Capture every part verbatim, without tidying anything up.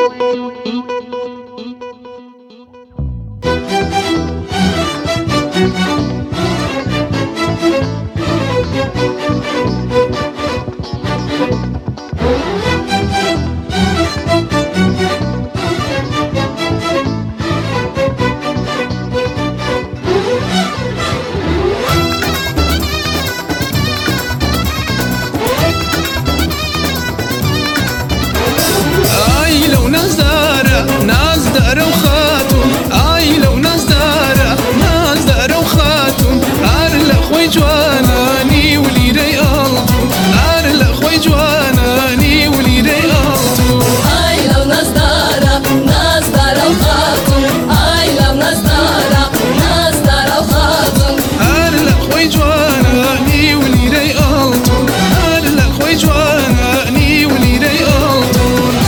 جواناني وليدي ألطو أرلا خوي جواناني وليدي ألطو أي لو نصدارة نصدارة وخاطو أي لو نصدارة نصدارة وخاطو أرلا خوي جواناني وليدي ألطو أرلا خوي جواناني وليدي ألطو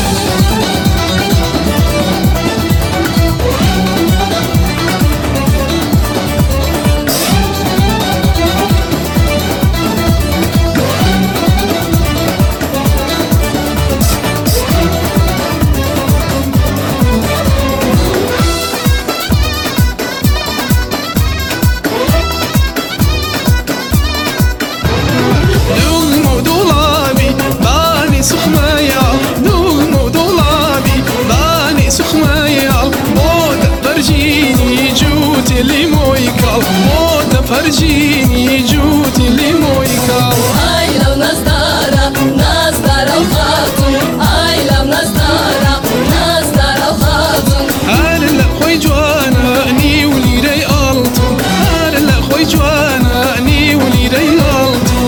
فرجيني جوتي اللي مويكال أي لو نصدارة نصدارة وخاطو أي لو نصدارة نصدارة وخاطو أرلا خوي جواناني وليدي ألطو أرلا خوي جواناني وليدي ألطو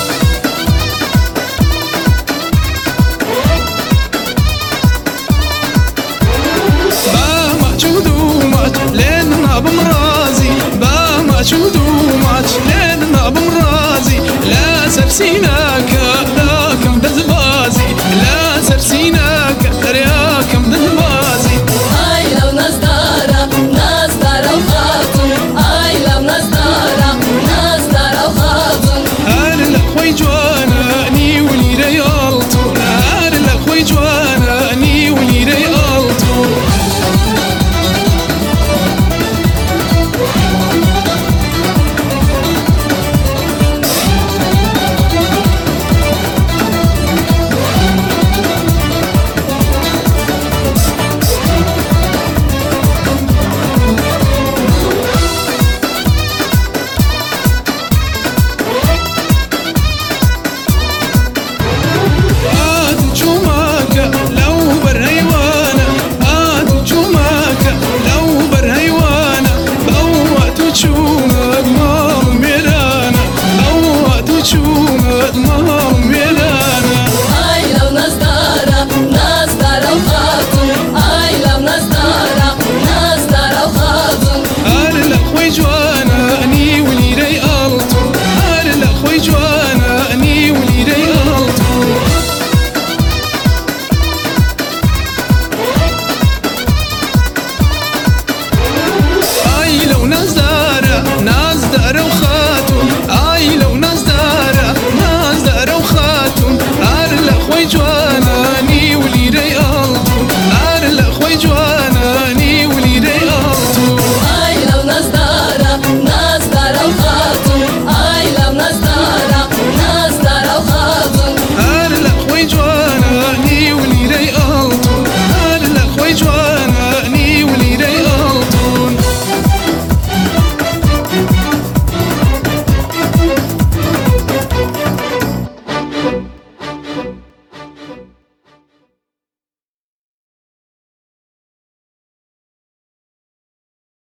باما جودو مات لنا بمرازي باما جودو لنا بمرازي لا سرسينا